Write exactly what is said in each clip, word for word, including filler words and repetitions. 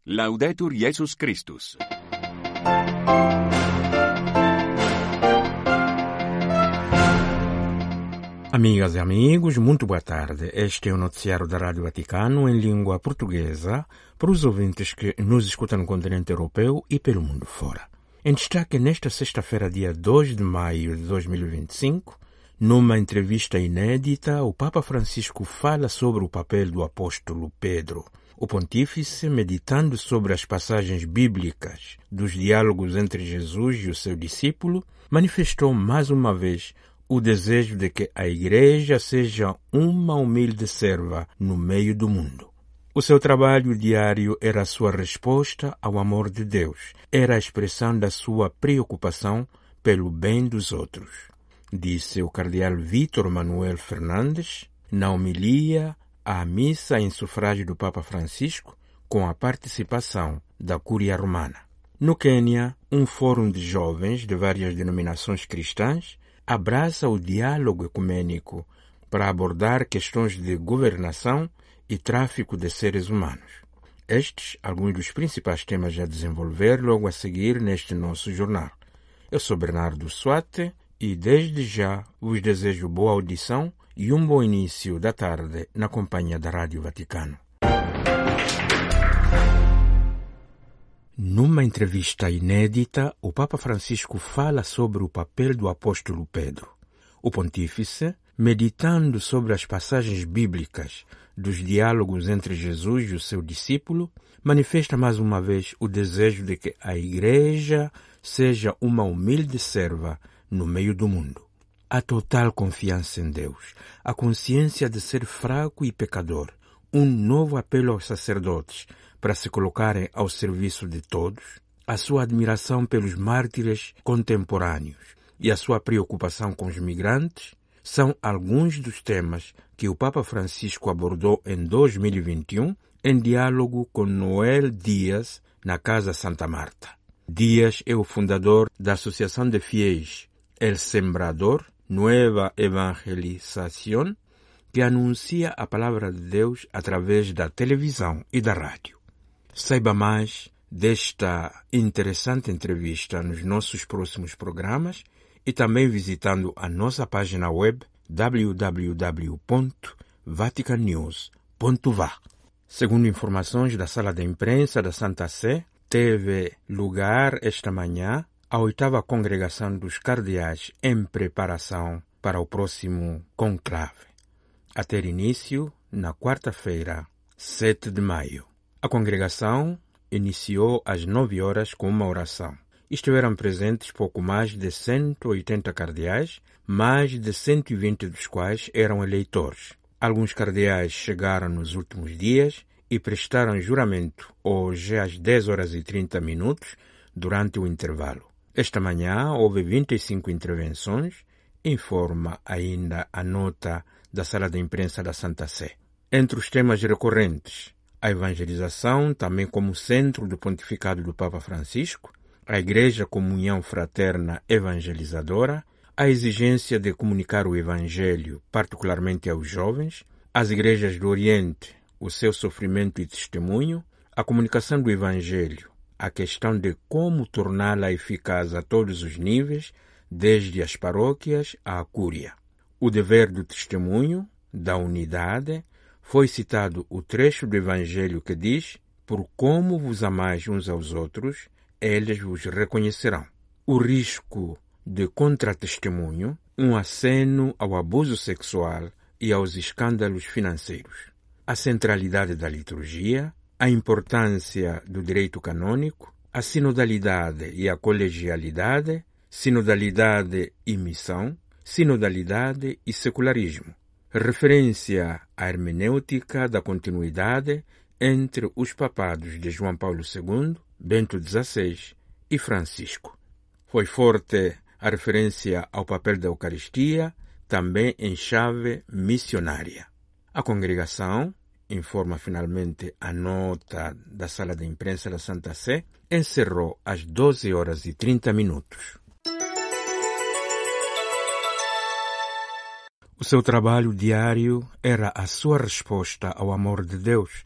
Laudetur Jesus Christus. Amigas e amigos, muito boa tarde. Este é o noticiário da Rádio Vaticano em língua portuguesa para os ouvintes que nos escutam no continente europeu e pelo mundo fora. Em destaque nesta sexta-feira, dia dois de maio de dois mil e vinte e cinco, numa entrevista inédita, o Papa Francisco fala sobre o papel do apóstolo Pedro. O pontífice, meditando sobre as passagens bíblicas dos diálogos entre Jesus e o seu discípulo, manifestou mais uma vez o desejo de que a Igreja seja uma humilde serva no meio do mundo. O seu trabalho diário era a sua resposta ao amor de Deus, era a expressão da sua preocupação pelo bem dos outros, disse o cardeal Vítor Manuel Fernandes na homilia à missa em sufrágio do Papa Francisco, com a participação da Cúria Romana. No Quênia, um fórum de jovens de várias denominações cristãs abraça o diálogo ecumênico para abordar questões de governação e tráfico de seres humanos. Estes, alguns dos principais temas a desenvolver logo a seguir neste nosso jornal. Eu sou Bernardo Suate e desde já vos desejo boa audição e um bom início da tarde na companhia da Rádio Vaticano. Numa entrevista inédita, o Papa Francisco fala sobre o papel do apóstolo Pedro. O pontífice, meditando sobre as passagens bíblicas dos diálogos entre Jesus e o seu discípulo, manifesta mais uma vez o desejo de que a Igreja seja uma humilde serva no meio do mundo. A total confiança em Deus, a consciência de ser fraco e pecador, um novo apelo aos sacerdotes para se colocarem ao serviço de todos, a sua admiração pelos mártires contemporâneos e a sua preocupação com os migrantes são alguns dos temas que o Papa Francisco abordou em dois mil e vinte e um em diálogo com Noel Dias na Casa Santa Marta. Dias é o fundador da Associação de Fiéis El Sembrador, Nueva Evangelización, que anuncia a palavra de Deus através da televisão e da rádio. Saiba mais desta interessante entrevista nos nossos próximos programas e também visitando a nossa página web w w w ponto vatican news ponto v a. Segundo informações da Sala de Imprensa da Santa Sé, teve lugar esta manhã a oitava congregação dos cardeais em preparação para o próximo conclave, a ter início na quarta-feira, sete de maio. A congregação iniciou às nove horas com uma oração. Estiveram presentes pouco mais de cento e oitenta cardeais, mais de cento e vinte dos quais eram eleitores. Alguns cardeais chegaram nos últimos dias e prestaram juramento hoje às dez horas e trinta minutos durante o intervalo. Esta manhã houve vinte e cinco intervenções, informa ainda a nota da Sala de Imprensa da Santa Sé. Entre os temas recorrentes, a evangelização, também como centro do pontificado do Papa Francisco, a Igreja Comunhão Fraterna Evangelizadora, a exigência de comunicar o Evangelho, particularmente aos jovens, as igrejas do Oriente, o seu sofrimento e testemunho, a comunicação do Evangelho, a questão de como torná-la eficaz a todos os níveis, desde as paróquias à Cúria. O dever do testemunho, da unidade, foi citado o trecho do Evangelho que diz: por como vos amais uns aos outros, eles vos reconhecerão. O risco de contra-testemunho, um aceno ao abuso sexual e aos escândalos financeiros. A centralidade da liturgia, a importância do direito canônico, a sinodalidade e a colegialidade, sinodalidade e missão, sinodalidade e secularismo. Referência à hermenêutica da continuidade entre os papados de João Paulo segundo, Bento dezesseis e Francisco. Foi forte a referência ao papel da Eucaristia, também em chave missionária. A congregação, informa finalmente a nota da Sala de Imprensa da Santa Sé, encerrou às doze horas e trinta minutos. O seu trabalho diário era a sua resposta ao amor de Deus,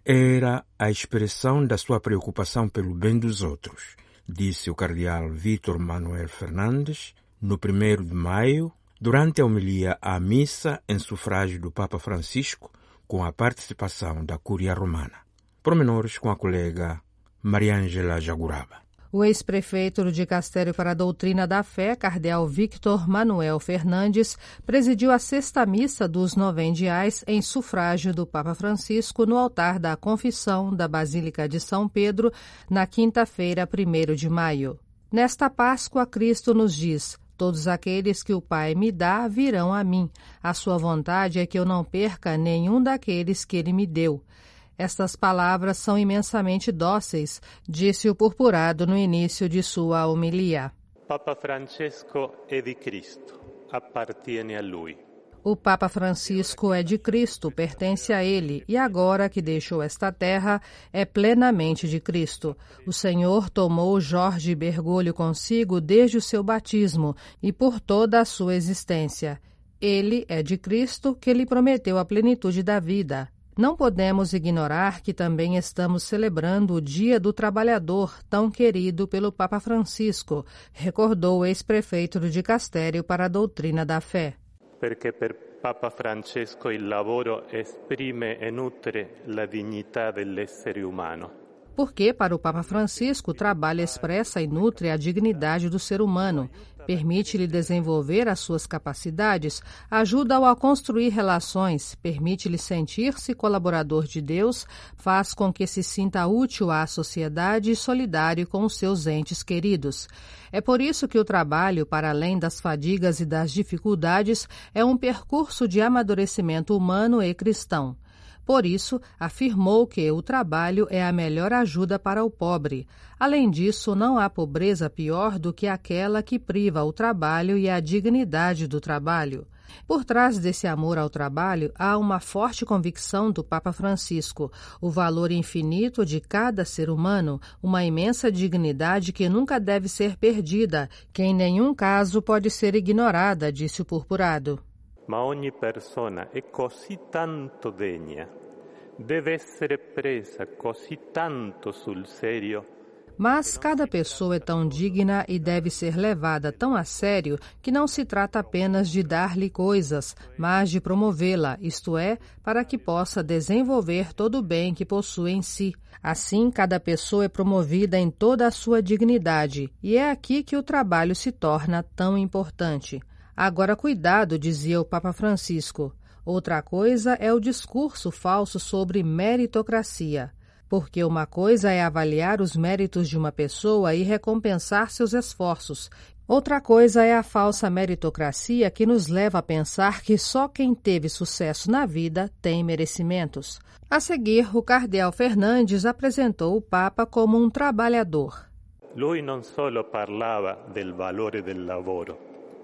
era a expressão da sua preocupação pelo bem dos outros, disse o cardeal Vítor Manuel Fernandes no primeiro de maio, durante a homilia à missa em sufrágio do Papa Francisco, com a participação da Cúria Romana. Pormenores com a colega Mariângela Jaguraba. O ex-prefeito do Dicastério para a Doutrina da Fé, cardeal Vítor Manuel Fernandes, presidiu a sexta missa dos novendiais em sufrágio do Papa Francisco no altar da Confissão da Basílica de São Pedro, na quinta-feira, primeiro de maio. Nesta Páscoa, Cristo nos diz: todos aqueles que o Pai me dá virão a mim. A sua vontade é que eu não perca nenhum daqueles que ele me deu. Estas palavras são imensamente dóceis, disse o purpurado no início de sua homilia. Papa Francesco é de Cristo, appartiene a lui. O Papa Francisco é de Cristo, pertence a ele, e agora que deixou esta terra, é plenamente de Cristo. O Senhor tomou Jorge Bergoglio consigo desde o seu batismo e por toda a sua existência. Ele é de Cristo, que lhe prometeu a plenitude da vida. Não podemos ignorar que também estamos celebrando o Dia do Trabalhador, tão querido pelo Papa Francisco, recordou o ex-prefeito do Dicastério para a Doutrina da Fé. Perché per Papa Francesco il lavoro esprime e nutre la dignità dell'essere umano. Porque, para o Papa Francisco, o trabalho expressa e nutre a dignidade do ser humano, permite-lhe desenvolver as suas capacidades, ajuda-o a construir relações, permite-lhe sentir-se colaborador de Deus, faz com que se sinta útil à sociedade e solidário com os seus entes queridos. É por isso que o trabalho, para além das fadigas e das dificuldades, é um percurso de amadurecimento humano e cristão. Por isso, afirmou que o trabalho é a melhor ajuda para o pobre. Além disso, não há pobreza pior do que aquela que priva o trabalho e a dignidade do trabalho. Por trás desse amor ao trabalho, há uma forte convicção do Papa Francisco, o valor infinito de cada ser humano, uma imensa dignidade que nunca deve ser perdida, que em nenhum caso pode ser ignorada, disse o purpurado. Ma ogni persona è così tanto degna, deve essere presa così tanto sul serio. Mas cada pessoa é tão digna e deve ser levada tão a sério que não se trata apenas de dar-lhe coisas, mas de promovê-la, isto é, para que possa desenvolver todo o bem que possui em si. Assim, cada pessoa é promovida em toda a sua dignidade, e é aqui que o trabalho se torna tão importante. Agora, cuidado, dizia o Papa Francisco. Outra coisa é o discurso falso sobre meritocracia. Porque uma coisa é avaliar os méritos de uma pessoa e recompensar seus esforços. Outra coisa é a falsa meritocracia que nos leva a pensar que só quem teve sucesso na vida tem merecimentos. A seguir, o cardeal Fernandes apresentou o Papa como um trabalhador. Lui non solo parlava del valore del lavoro.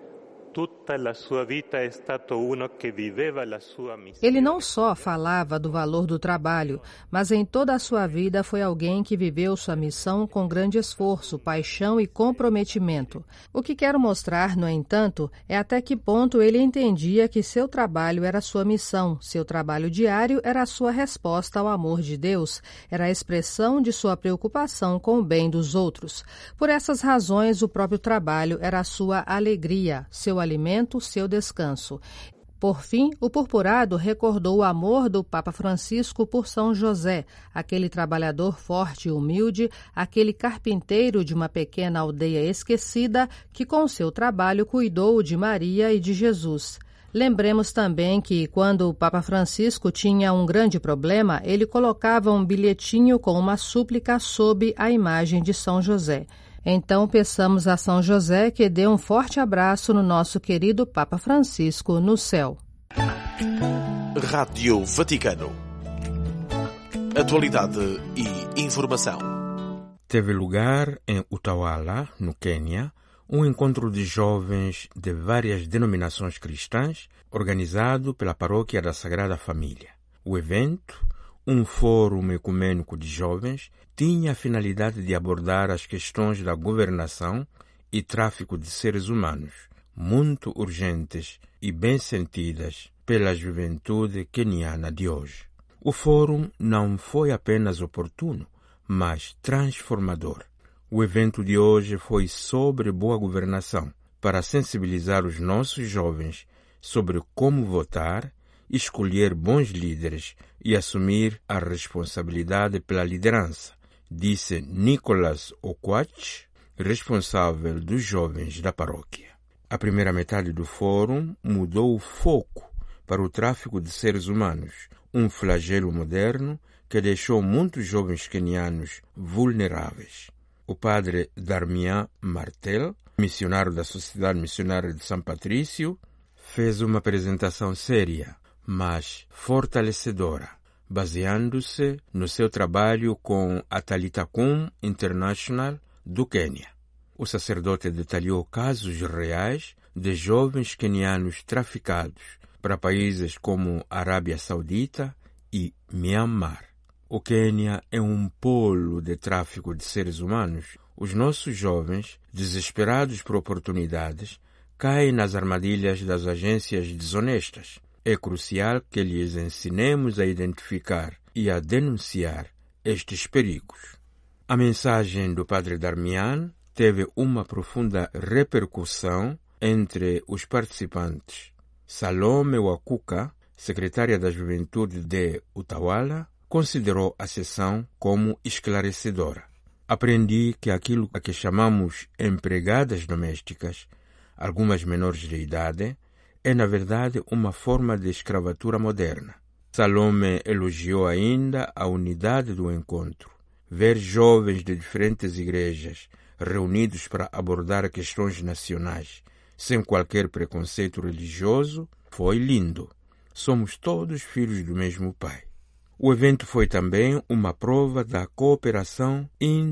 Tutta la sua vita è stato uno che viveva la sua missione. Ele não só falava do valor do trabalho, mas em toda a sua vida foi alguém que viveu sua missão com grande esforço, paixão e comprometimento. O que quero mostrar, no entanto, é até que ponto ele entendia que seu trabalho era sua missão, seu trabalho diário era a sua resposta ao amor de Deus, era a expressão de sua preocupação com o bem dos outros. Por essas razões, o próprio trabalho era a sua alegria, seu alimento, seu descanso. Por fim, o purpurado recordou o amor do Papa Francisco por São José, aquele trabalhador forte e humilde, aquele carpinteiro de uma pequena aldeia esquecida que com seu trabalho cuidou de Maria e de Jesus. Lembremos também que, quando o Papa Francisco tinha um grande problema, ele colocava um bilhetinho com uma súplica sob a imagem de São José. Então, peçamos a São José que dê um forte abraço no nosso querido Papa Francisco no céu. Rádio Vaticano. Atualidade e informação. Teve lugar em Utawala, no Quênia, um encontro de jovens de várias denominações cristãs, organizado pela Paróquia da Sagrada Família. O evento, um fórum ecumênico de jovens, tinha a finalidade de abordar as questões da governação e tráfico de seres humanos, muito urgentes e bem sentidas pela juventude queniana de hoje. O fórum não foi apenas oportuno, mas transformador. O evento de hoje foi sobre boa governação, para sensibilizar os nossos jovens sobre como votar, escolher bons líderes e assumir a responsabilidade pela liderança, disse Nicolas Okwach, responsável dos jovens da paróquia. A primeira metade do fórum mudou o foco para o tráfico de seres humanos, um flagelo moderno que deixou muitos jovens quenianos vulneráveis. O padre Darmian Martel, missionário da Sociedade Missionária de São Patrício, fez uma apresentação séria, mas fortalecedora, baseando-se no seu trabalho com a Talitha Kum International do Quênia. O sacerdote detalhou casos reais de jovens quenianos traficados para países como Arábia Saudita e Myanmar. O Quênia é um polo de tráfico de seres humanos. Os nossos jovens, desesperados por oportunidades, caem nas armadilhas das agências desonestas. É crucial que lhes ensinemos a identificar e a denunciar estes perigos. A mensagem do padre Darmian teve uma profunda repercussão entre os participantes. Salome Wakuka, secretária da Juventude de Utawala, considerou a sessão como esclarecedora. Aprendi que aquilo a que chamamos empregadas domésticas, algumas menores de idade, é na verdade uma forma de escravatura moderna. Salome elogiou ainda a unidade do encontro. Ver jovens de diferentes igrejas reunidos para abordar questões nacionais, sem qualquer preconceito religioso, foi lindo. Somos todos filhos do mesmo Pai. O evento foi também uma prova da cooperação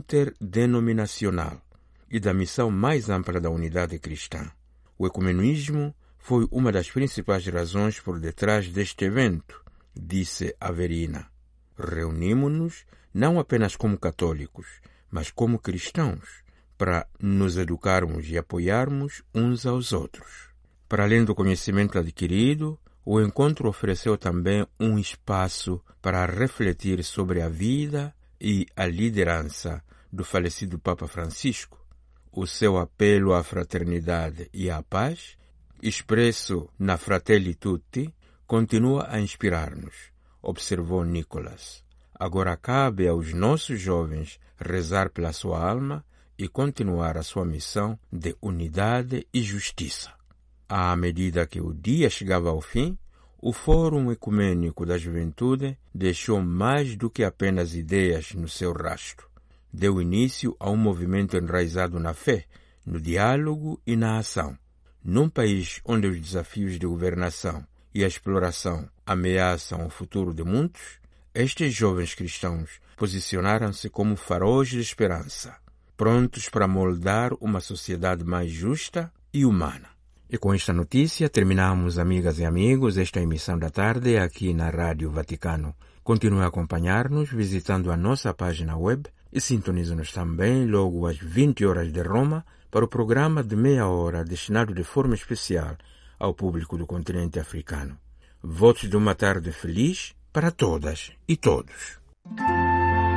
interdenominacional e da missão mais ampla da unidade cristã. O ecumenismo foi uma das principais razões por detrás deste evento, disse Averina. Reunimos-nos não apenas como católicos, mas como cristãos, para nos educarmos e apoiarmos uns aos outros. Para além do conhecimento adquirido, o encontro ofereceu também um espaço para refletir sobre a vida e a liderança do falecido Papa Francisco. O seu apelo à fraternidade e à paz, expresso na Fratelli Tutti, continua a inspirar-nos, observou Nicolas. Agora cabe aos nossos jovens rezar pela sua alma e continuar a sua missão de unidade e justiça. À medida que o dia chegava ao fim, o Fórum Ecumênico da Juventude deixou mais do que apenas ideias no seu rastro. Deu início a um movimento enraizado na fé, no diálogo e na ação. Num país onde os desafios de governação e a exploração ameaçam o futuro de muitos, estes jovens cristãos posicionaram-se como faróis de esperança, prontos para moldar uma sociedade mais justa e humana. E com esta notícia terminamos, amigas e amigos, esta emissão da tarde aqui na Rádio Vaticano. Continue a acompanhar-nos visitando a nossa página web e sintonize-nos também logo às vinte horas de Roma para o programa de meia hora destinado de forma especial ao público do continente africano. Votos de uma tarde feliz para todas e todos.